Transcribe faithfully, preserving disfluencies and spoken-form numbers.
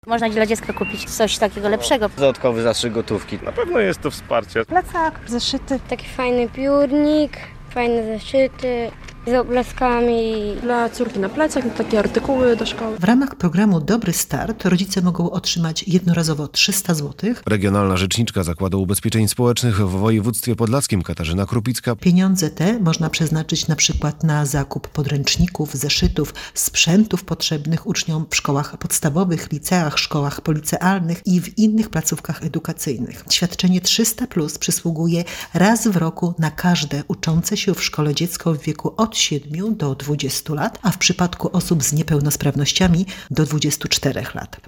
Można dla dziecka kupić coś takiego lepszego. Dodatkowy zastrzyk gotówki. Na pewno jest to wsparcie. Plecak, zeszyty. Taki fajny piórnik, fajne zeszyty z obrazkami. Dla córki na plecach, takie artykuły do szkoły. W ramach programu Dobry Start rodzice mogą otrzymać jednorazowo trzysta złotych. Regionalna rzeczniczka Zakładu Ubezpieczeń Społecznych w województwie podlaskim Katarzyna Krupicka. Pieniądze te można przeznaczyć na przykład na zakup podręczników, zeszytów, sprzętów potrzebnych uczniom w szkołach podstawowych, liceach, szkołach policealnych i w innych placówkach edukacyjnych. Świadczenie trzysta plus przysługuje raz w roku na każde uczące się w szkole dziecko w wieku od siedmiu do dwudziestu lat, a w przypadku osób z niepełnosprawnościami do dwudziestu czterech lat.